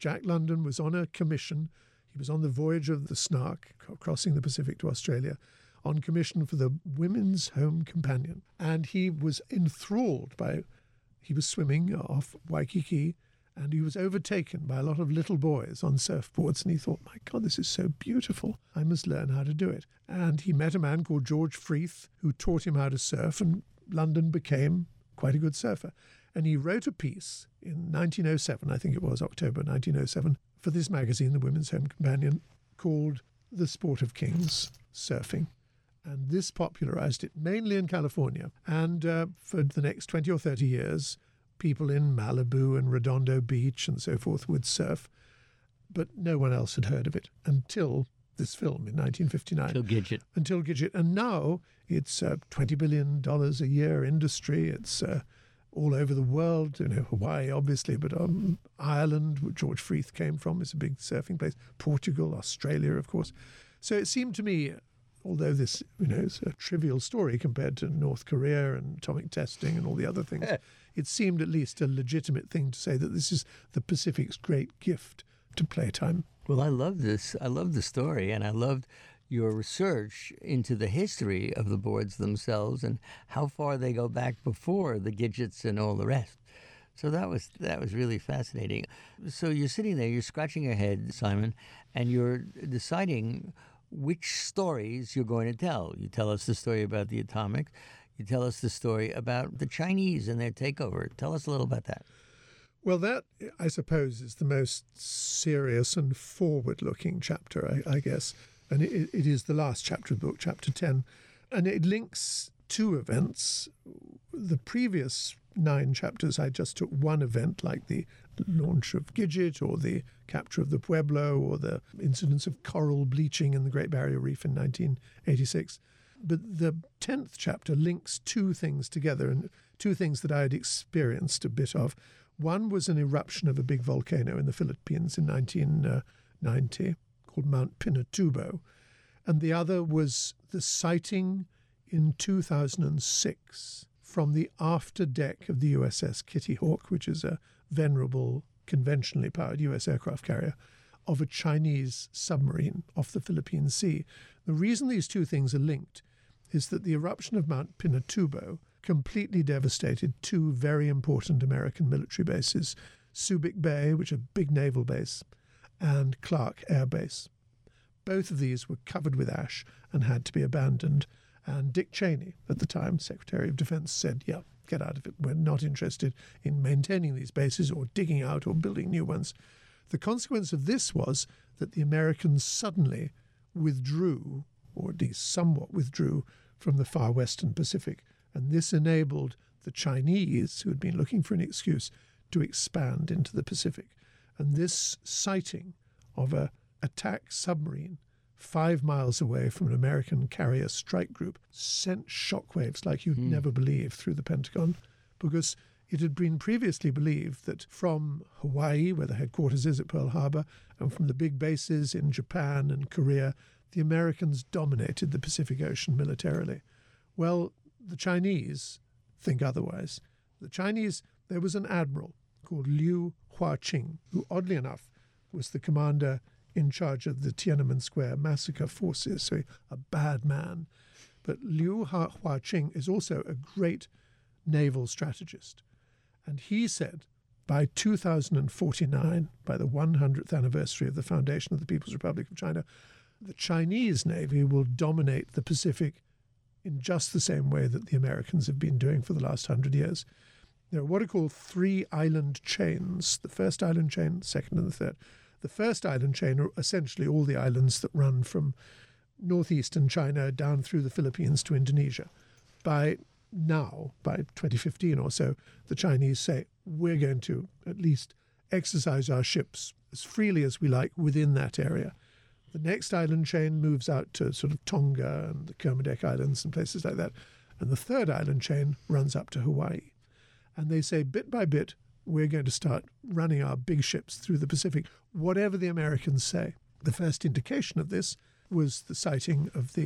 Jack London was on a commission. He was on the voyage of the Snark, crossing the Pacific to Australia, on commission for the Women's Home Companion. And he was enthralled by, he was swimming off Waikiki, and he was overtaken by a lot of little boys on surfboards. And he thought, my God, this is so beautiful. I must learn how to do it. And he met a man called George Freeth, who taught him how to surf, and London became quite a good surfer. And he wrote a piece in nineteen oh seven, I think it was October nineteen oh seven, for this magazine, the Women's Home Companion, called The Sport of Kings, Surfing. And this popularized it mainly in California. And uh, for the next twenty or thirty years, people in Malibu and Redondo Beach and so forth would surf. But no one else had heard of it until this film in nineteen fifty-nine. Until Gidget. Until Gidget. And now it's a twenty billion dollars a year industry. It's uh, all over the world, you know, Hawaii, obviously, but um, Ireland, where George Freeth came from, is a big surfing place. Portugal, Australia, of course. So it seemed to me, although this, you know, is a trivial story compared to North Korea and atomic testing and all the other things, it seemed at least a legitimate thing to say that this is the Pacific's great gift to playtime. Well, I love this. I love the story, and I loved your research into the history of the boards themselves and how far they go back before the Gidgets and all the rest. So that was that was really fascinating. So you're sitting there, you're scratching your head, Simon, and you're deciding which stories you're going to tell. You tell us the story about the atomic. You tell us the story about the Chinese and their takeover. Tell us a little about that. Well, that, I suppose, is the most serious and forward-looking chapter, I, I guess. And it, it is the last chapter of the book, chapter ten. And it links two events. The previous nine chapters, I just took one event, like the launch of Gidget or the capture of the Pueblo or the incidents of coral bleaching in the Great Barrier Reef in nineteen eighty-six. But the tenth chapter links two things together, and two things that I had experienced a bit of. One was an eruption of a big volcano in the Philippines in nineteen ninety called Mount Pinatubo, and the other was the sighting in two thousand six from the after deck of the U S S Kitty Hawk, which is a venerable, conventionally powered U S aircraft carrier, of a Chinese submarine off the Philippine Sea. The reason these two things are linked is that the eruption of Mount Pinatubo completely devastated two very important American military bases, Subic Bay, which is a big naval base, and Clark Air Base. Both of these were covered with ash and had to be abandoned. And Dick Cheney, at the time, Secretary of Defense, said, yeah, get out of it. We're not interested in maintaining these bases or digging out or building new ones. The consequence of this was that the Americans suddenly withdrew, or at least somewhat withdrew, from the far western Pacific. And this enabled the Chinese, who had been looking for an excuse, to expand into the Pacific. And this sighting of a attack submarine five miles away from an American carrier strike group sent shockwaves like you'd mm. never believe through the Pentagon, because it had been previously believed that from Hawaii, where the headquarters is at Pearl Harbor, and from the big bases in Japan and Korea, the Americans dominated the Pacific Ocean militarily. Well, the Chinese think otherwise. The Chinese, there was an admiral called Liu Huaqing, who oddly enough was the commander in charge of the Tiananmen Square massacre forces, so a bad man. But Liu Huaqing is also a great naval strategist. And he said, by two thousand forty-nine, by the one hundredth anniversary of the foundation of the People's Republic of China, the Chinese Navy will dominate the Pacific in just the same way that the Americans have been doing for the last hundred years. There are what are called three island chains, the first island chain, the second and the third. The first island chain are essentially all the islands that run from northeastern China down through the Philippines to Indonesia. By now, by twenty fifteen or so, the Chinese say, we're going to at least exercise our ships as freely as we like within that area. The next island chain moves out to sort of Tonga and the Kermadec Islands and places like that. And the third island chain runs up to Hawaii. And they say, bit by bit, we're going to start running our big ships through the Pacific, whatever the Americans say. The first indication of this was the sighting of the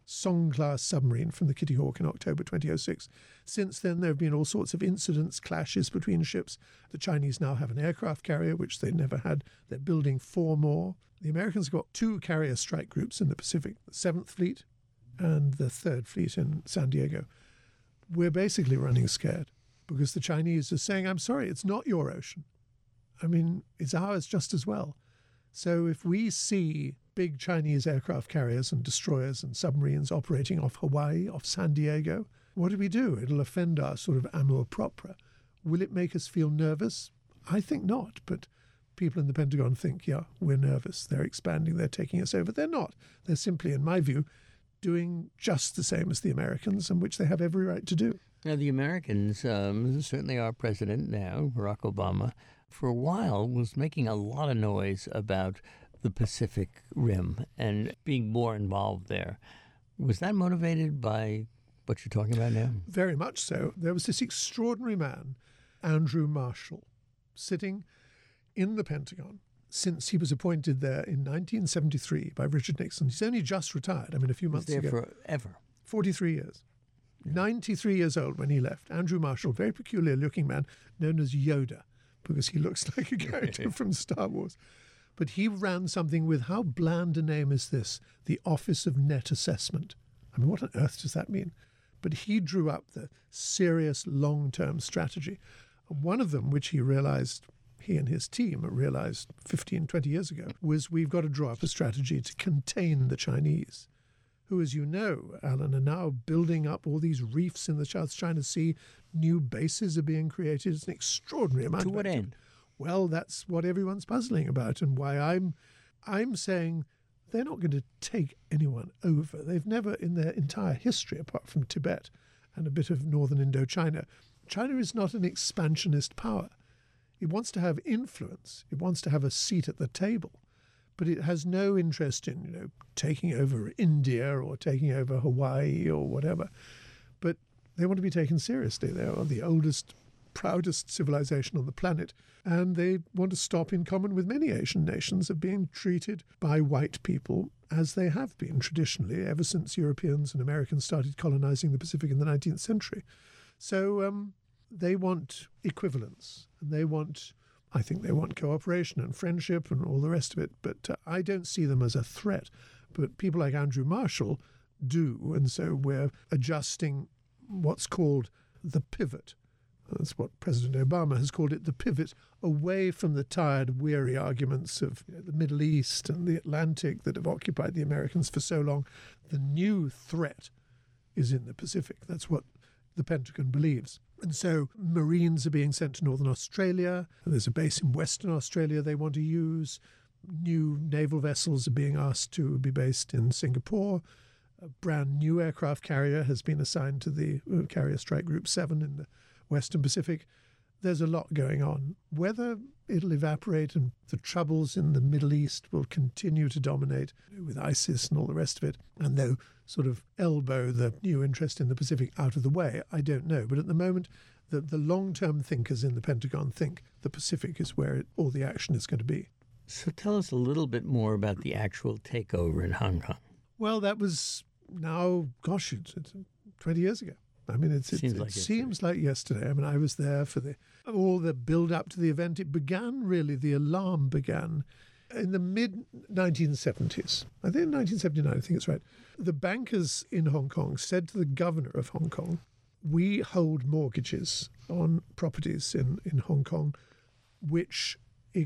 Song-class submarine from the Kitty Hawk in October two thousand six. Since then, there have been all sorts of incidents, clashes between ships. The Chinese now have an aircraft carrier, which they never had. They're building four more. The Americans have got two carrier strike groups in the Pacific, the Seventh Fleet and the Third Fleet in San Diego. We're basically running scared because the Chinese are saying, I'm sorry, it's not your ocean. I mean, it's ours just as well. So if we see big Chinese aircraft carriers and destroyers and submarines operating off Hawaii, off San Diego, what do we do? It'll offend our sort of amour propre. Will it make us feel nervous? I think not, but people in the Pentagon think, yeah, we're nervous. They're expanding, they're taking us over. They're not. They're simply, in my view, doing just the same as the Americans, and which they have every right to do. Now, the Americans, um, certainly our president now, Barack Obama, for a while was making a lot of noise about the Pacific Rim and being more involved there. Was that motivated by what you're talking about now? Very much so. There was this extraordinary man, Andrew Marshall, sitting in the Pentagon since he was appointed there in nineteen seventy-three by Richard Nixon. He's only just retired, I mean, a few months ago. He was ago. there forever. forty-three years. Yeah. ninety-three years old when he left. Andrew Marshall, very peculiar-looking man, known as Yoda, because he looks like a character from Star Wars. But he ran something with, how bland a name is this? The Office of Net Assessment. I mean, what on earth does that mean? But he drew up the serious long-term strategy. And one of them, which he realized, he and his team realized fifteen, twenty years ago, was we've got to draw up a strategy to contain the Chinese, who, as you know, Alan, are now building up all these reefs in the South China Sea. New bases are being created. It's an extraordinary amount. To of what activity. end? Well, that's what everyone's puzzling about, and why I'm, I'm saying they're not going to take anyone over. They've never, in their entire history, apart from Tibet and a bit of northern Indochina, China is not an expansionist power. It wants to have influence. It wants to have a seat at the table. But it has no interest in, you know, taking over India or taking over Hawaii or whatever. But they want to be taken seriously. They are the oldest, proudest civilization on the planet, and they want to stop, in common with many Asian nations, of being treated by white people as they have been traditionally ever since Europeans and Americans started colonizing the Pacific in the nineteenth century. So um, they want equivalence, and they want... I think they want cooperation and friendship and all the rest of it, but uh, I don't see them as a threat. But people like Andrew Marshall do, and so we're adjusting what's called the pivot. That's what President Obama has called it, the pivot away from the tired, weary arguments of you know, the Middle East and the Atlantic that have occupied the Americans for so long. The new threat is in the Pacific. That's what the Pentagon believes. And so Marines are being sent to Northern Australia. There's a base in Western Australia they want to use. New naval vessels are being asked to be based in Singapore. A brand new aircraft carrier has been assigned to the Carrier Strike Group seven in the Western Pacific. There's a lot going on. Whether it'll evaporate and the troubles in the Middle East will continue to dominate with ISIS and all the rest of it, and they'll sort of elbow the new interest in the Pacific out of the way, I don't know. But at the moment, the, the long-term thinkers in the Pentagon think the Pacific is where it, all the action is going to be. So tell us a little bit more about the actual takeover in Hong Kong. Well, that was now, gosh, it's, it's twenty years ago. I mean, it's, seems it, like it yesterday. seems like yesterday. I mean, I was there for the all the build-up to the event. It began, really, the alarm began in the mid nineteen seventies. I think in nineteen seventy-nine, I think it's right. The bankers in Hong Kong said to the governor of Hong Kong, we hold mortgages on properties in, in Hong Kong which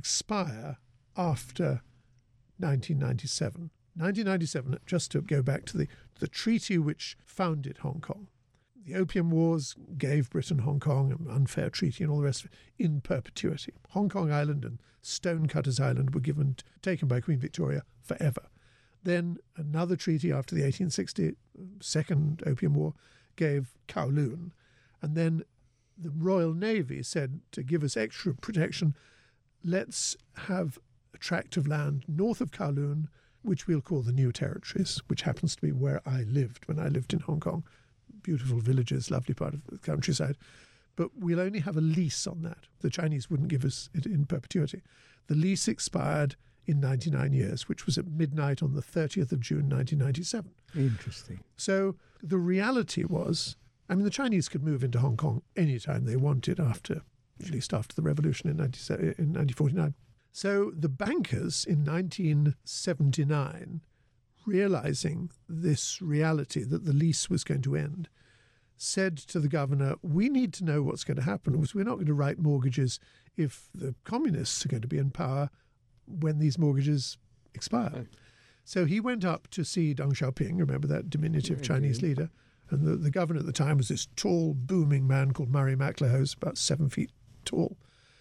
expire after nineteen ninety-seven. nineteen ninety-seven, just to go back to the, the treaty which founded Hong Kong. The Opium Wars gave Britain Hong Kong, an unfair treaty and all the rest of it, in perpetuity. Hong Kong Island and Stonecutters Island were given, taken by Queen Victoria forever. Then another treaty after the eighteen sixty Second Opium War gave Kowloon. And then the Royal Navy said, to give us extra protection, let's have a tract of land north of Kowloon, which we'll call the New Territories, which happens to be where I lived when I lived in Hong Kong. Beautiful villages, lovely part of the countryside. But we'll only have a lease on that. The Chinese wouldn't give us it in perpetuity. The lease expired in ninety-nine years, which was at midnight on the thirtieth of June, nineteen ninety-seven. Interesting. So the reality was, I mean, the Chinese could move into Hong Kong anytime they wanted after, at least after the revolution in nineteen forty-nine. So the bankers in nineteen seventy-nine, realizing this reality that the lease was going to end, said to the governor, we need to know what's going to happen, because we're not going to write mortgages if the communists are going to be in power when these mortgages expire. Right. So he went up to see Deng Xiaoping, remember that diminutive Chinese leader, and the, the governor at the time was this tall, booming man called Murray MacLehose, about seven feet tall.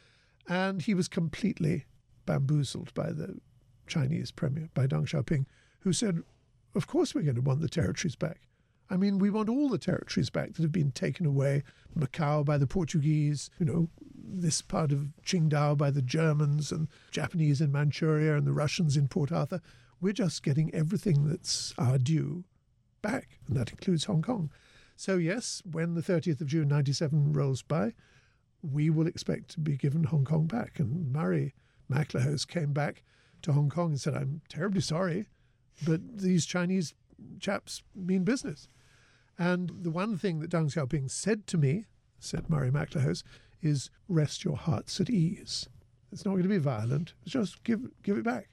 And he was completely bamboozled by the Chinese premier, by Deng Xiaoping, who said, of course we're going to want the territories back. I mean, we want all the territories back that have been taken away, Macau by the Portuguese, you know, this part of Qingdao by the Germans, and Japanese in Manchuria and the Russians in Port Arthur. We're just getting everything that's our due back, and that includes Hong Kong. So yes, when the thirtieth of June ninety-seven rolls by, we will expect to be given Hong Kong back. And Murray MacLehose came back to Hong Kong and said, I'm terribly sorry, but these Chinese chaps mean business. And the one thing that Deng Xiaoping said to me, said Murray MacLehose, is rest your hearts at ease. It's not going to be violent. It's just give give it back.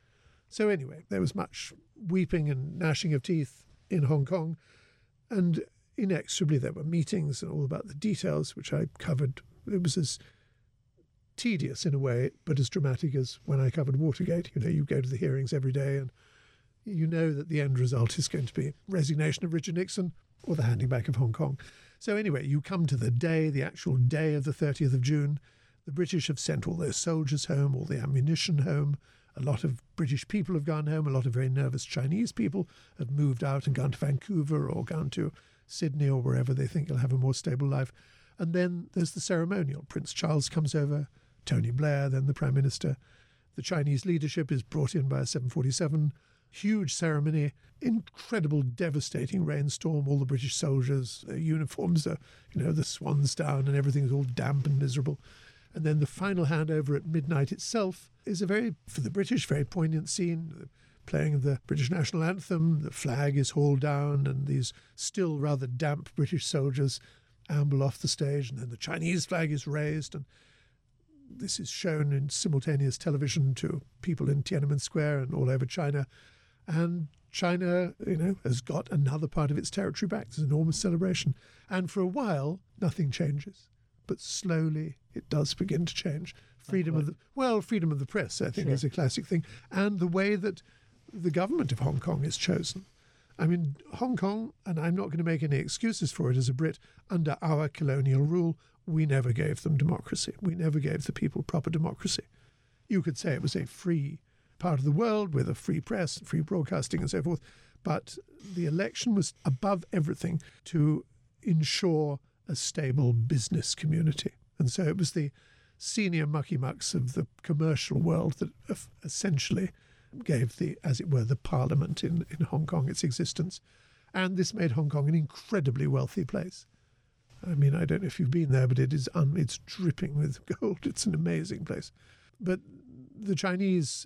So anyway, there was much weeping and gnashing of teeth in Hong Kong, and inexorably there were meetings and all about the details, which I covered. It was as tedious in a way, but as dramatic as when I covered Watergate. You know, you go to the hearings every day and you know that the end result is going to be resignation of Richard Nixon or the handing back of Hong Kong. So anyway, you come to the day, the actual day of the thirtieth of June. The British have sent all their soldiers home, all the ammunition home. A lot of British people have gone home. A lot of very nervous Chinese people have moved out and gone to Vancouver or gone to Sydney or wherever they think they'll have a more stable life. And then there's the ceremonial. Prince Charles comes over, Tony Blair, then the Prime Minister. The Chinese leadership is brought in by a seven forty-seven. Huge ceremony, incredible, devastating rainstorm. All the British soldiers, their uniforms are, you know, the swans down and everything's all damp and miserable. And then the final handover at midnight itself is a very, for the British, very poignant scene. The playing of the British national anthem, the flag is hauled down, and these still rather damp British soldiers amble off the stage, and then the Chinese flag is raised, and this is shown in simultaneous television to people in Tiananmen Square and all over China. And China, you know, has got another part of its territory back. There's an enormous celebration. And for a while, nothing changes. But slowly, it does begin to change. Freedom of the, well, freedom of the press, I think, sure. is a classic thing. And the way that the government of Hong Kong is chosen. I mean, Hong Kong, and I'm not going to make any excuses for it as a Brit, under our colonial rule, we never gave them democracy. We never gave the people proper democracy. You could say it was a free part of the world with a free press, free broadcasting and so forth, but the election was above everything to ensure a stable business community. And so it was the senior mucky-mucks of the commercial world that essentially gave the, as it were, the parliament in, in Hong Kong its existence. And this made Hong Kong an incredibly wealthy place. I mean, I don't know if you've been there, but it is um, it's dripping with gold. It's an amazing place. But the Chinese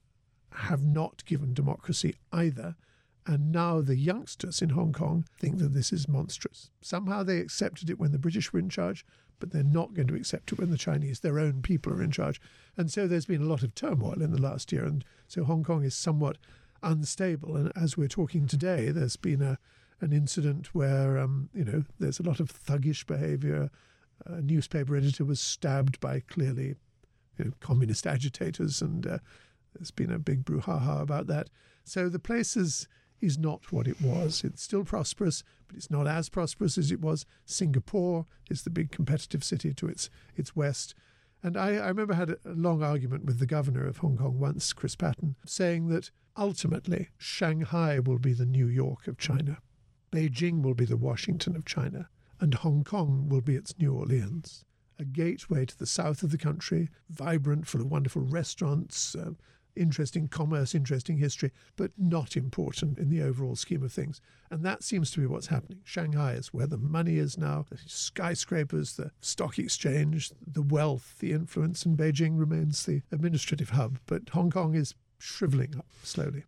have not given democracy either, and now the youngsters in Hong Kong think that this is monstrous. Somehow they accepted it when the British were in charge, but they're not going to accept it when the Chinese, their own people, are in charge. And so there's been a lot of turmoil in the last year, and so Hong Kong is somewhat unstable. And as we're talking today, there's been a an incident where, um, you know, there's a lot of thuggish behaviour. A newspaper editor was stabbed by clearly, you know, communist agitators, and uh, there's been a big brouhaha about that. So the place is, is not what it was. It's still prosperous, but it's not as prosperous as it was. Singapore is the big competitive city to its its west. And I, I remember I had a long argument with the governor of Hong Kong once, Chris Patten, saying that ultimately Shanghai will be the New York of China. Beijing will be the Washington of China, and Hong Kong will be its New Orleans, a gateway to the south of the country, vibrant, full of wonderful restaurants, uh, interesting commerce, interesting history, but not important in the overall scheme of things. And that seems to be what's happening. Shanghai is where the money is now, the skyscrapers, the stock exchange, the wealth, the influence, and Beijing remains the administrative hub. But Hong Kong is shriveling up slowly.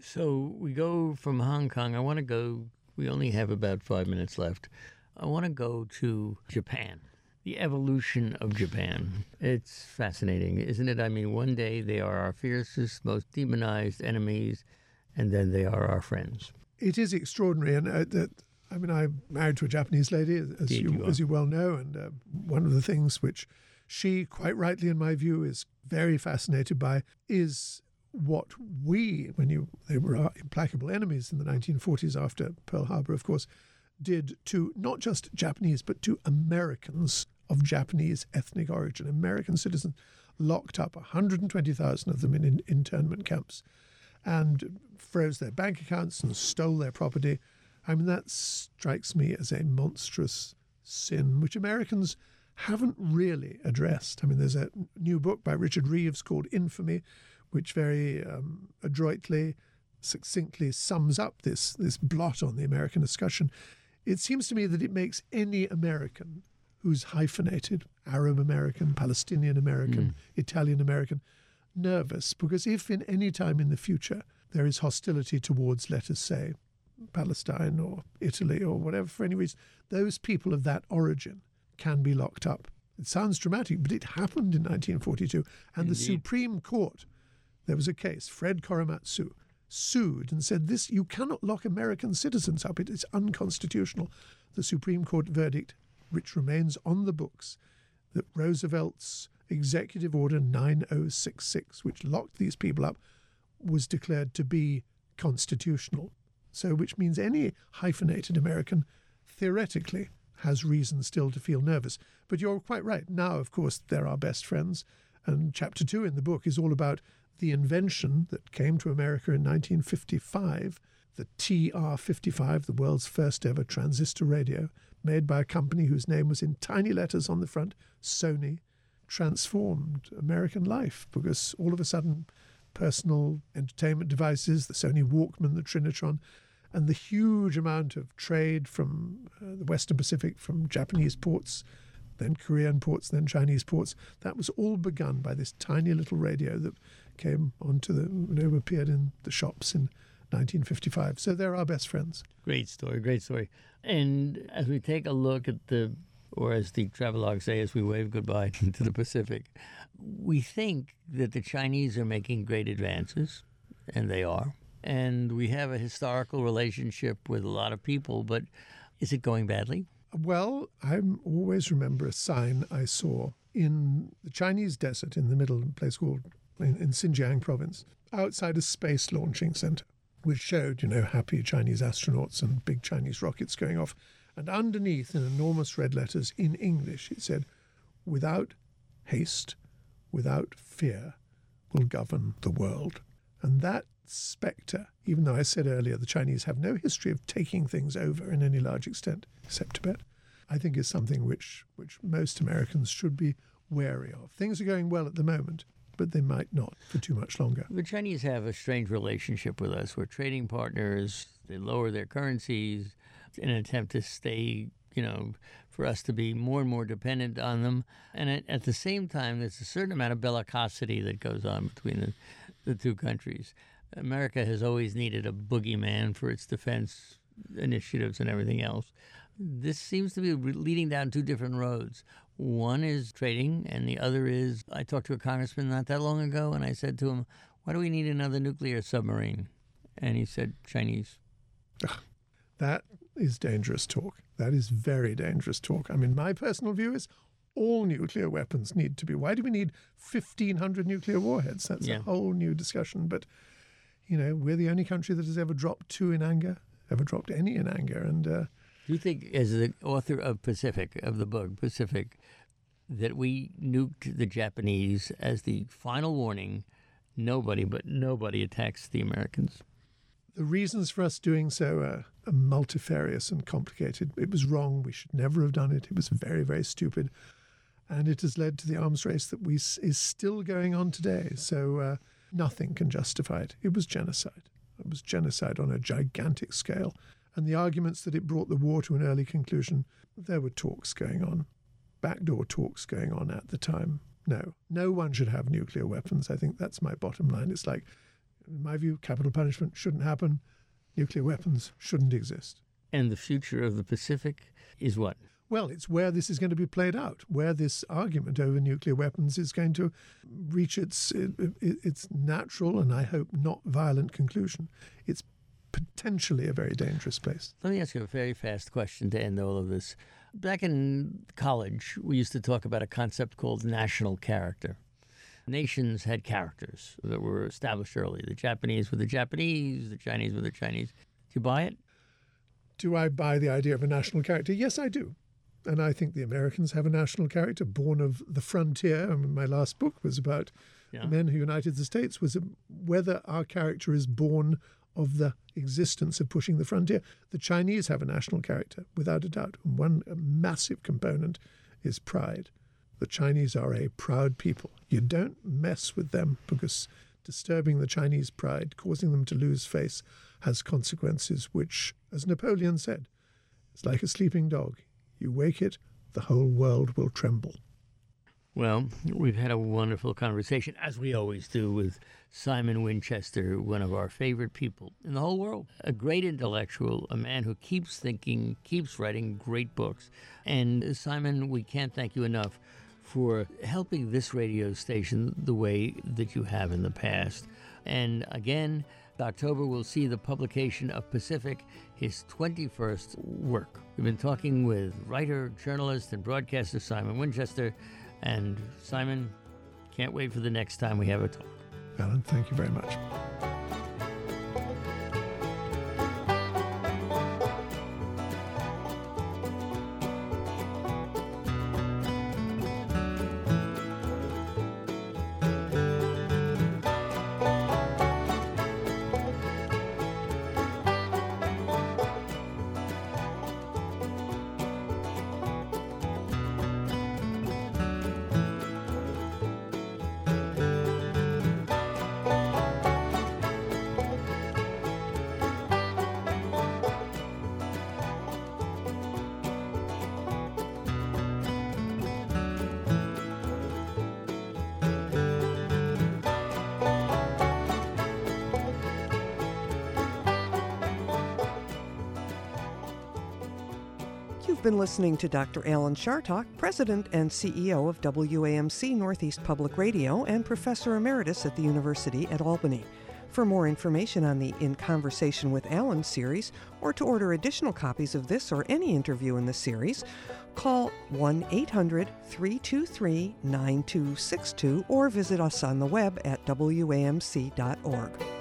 So we go from Hong Kong. I want to go, we only have about five minutes left. I want to go to Japan. The evolution of Japan. It's fascinating, isn't it? I mean, one day they are our fiercest, most demonized enemies, and then they are our friends. It is extraordinary. And uh, that, I mean, I'm married to a Japanese lady, as Indeed, you, you as you well know. And uh, one of the things which she, quite rightly in my view, is very fascinated by is what we, when you they were our implacable enemies in the nineteen forties after Pearl Harbor, of course, did to not just Japanese, but to Americans of Japanese ethnic origin, American citizens, locked up, one hundred twenty thousand of them in, in internment camps, and froze their bank accounts and stole their property. I mean, that strikes me as a monstrous sin, which Americans haven't really addressed. I mean, there's a new book by Richard Reeves called Infamy, which very um, adroitly, succinctly sums up this, this blot on the American discussion. It seems to me that it makes any American who's hyphenated, Arab American, Palestinian American, mm. Italian American, nervous, because if in any time in the future there is hostility towards, let us say, Palestine or Italy or whatever, for any reason, those people of that origin can be locked up. It sounds dramatic, but it happened in nineteen forty-two. And Indeed. The Supreme Court, there was a case, Fred Korematsu, sued and said, "This you cannot lock American citizens up. It is unconstitutional." The Supreme Court verdict, which remains on the books, that Roosevelt's Executive Order nine oh six six, which locked these people up, was declared to be constitutional. So which means any hyphenated American, theoretically, has reason still to feel nervous. But you're quite right. Now, of course, they're our best friends. And chapter two in the book is all about the invention that came to America in nineteen fifty-five, the T R fifty-five, the world's first ever transistor radio, made by a company whose name was in tiny letters on the front, Sony, transformed American life because all of a sudden personal entertainment devices, the Sony Walkman, the Trinitron, and the huge amount of trade from uh, the Western Pacific, from Japanese ports, then Korean ports, then Chinese ports, that was all begun by this tiny little radio that came onto the, you know, appeared in the shops in nineteen fifty-five. So they're our best friends. Great story, great story. And as we take a look at the, or as the travelogues say, as we wave goodbye to the Pacific, we think that the Chinese are making great advances, and they are. And we have a historical relationship with a lot of people, but is it going badly? Well, I always remember a sign I saw in the Chinese desert in the middle of a place called, in, in Xinjiang province, outside a space launching center, which showed, you know, happy Chinese astronauts and big Chinese rockets going off. And underneath, in enormous red letters in English, it said, "Without haste, without fear, will govern the world." And that spectre, even though I said earlier the Chinese have no history of taking things over in any large extent, except Tibet, I think is something which, which most Americans should be wary of. Things are going well at the moment, but they might not for too much longer. The Chinese have a strange relationship with us. We're trading partners. They lower their currencies in an attempt to stay, you know, for us to be more and more dependent on them. And at, at the same time, there's a certain amount of bellicosity that goes on between the, the two countries. America has always needed a boogeyman for its defense initiatives and everything else. This seems to be leading down two different roads. One is trading, and the other is, I talked to a congressman not that long ago, and I said to him, "Why do we need another nuclear submarine?" And he said, "Chinese." That is dangerous talk. That is very dangerous talk. I mean, my personal view is all nuclear weapons need to be. Why do we need fifteen hundred nuclear warheads? That's yeah. a whole new discussion. But, you know, we're the only country that has ever dropped two in anger, ever dropped any in anger. And uh, do you think, as the author of Pacific, of the book Pacific, that we nuked the Japanese as the final warning, nobody but nobody attacks the Americans? The reasons for us doing so are, are multifarious and complicated. It was wrong. We should never have done it. It was very, very stupid. And it has led to the arms race that we is still going on today. So uh, Nothing can justify it. It was genocide. It was genocide on a gigantic scale. And the arguments that it brought the war to an early conclusion, there were talks going on, backdoor talks going on at the time. No, no one should have nuclear weapons. I think that's my bottom line. It's like, in my view, capital punishment shouldn't happen. Nuclear weapons shouldn't exist. And the future of the Pacific is what? Well, it's where this is going to be played out, where this argument over nuclear weapons is going to reach its its natural and, I hope, not violent conclusion. It's potentially a very dangerous place. Let me ask you a very fast question to end all of this. Back in college, we used to talk about a concept called national character. Nations had characters that were established early. The Japanese were the Japanese, the Chinese were the Chinese. Do you buy it? Do I buy the idea of a national character? Yes, I do. And I think the Americans have a national character born of the frontier. I mean, my last book was about yeah. the men who united the states, was whether our character is born of the existence of pushing the frontier. The Chinese have a national character, without a doubt. And one massive component is pride. The Chinese are a proud people. You don't mess with them, because disturbing the Chinese pride, causing them to lose face, has consequences which, as Napoleon said, it's like a sleeping dog. You wake it, the whole world will tremble. Well, we've had a wonderful conversation, as we always do, with Simon Winchester, one of our favorite people in the whole world. A great intellectual, a man who keeps thinking, keeps writing great books. And Simon, we can't thank you enough for helping this radio station the way that you have in the past. And again, October will see the publication of Pacific, his twenty-first work. We've been talking with writer, journalist, and broadcaster Simon Winchester. And Simon, can't wait for the next time we have a talk. Alan, thank you very much. You've been listening to Doctor Alan Chartock, President and C E O of W A M C Northeast Public Radio and Professor Emeritus at the University at Albany. For more information on the In Conversation with Alan series, or to order additional copies of this or any interview in the series, call one eight hundred, three two three, nine two six two or visit us on the web at W A M C dot org.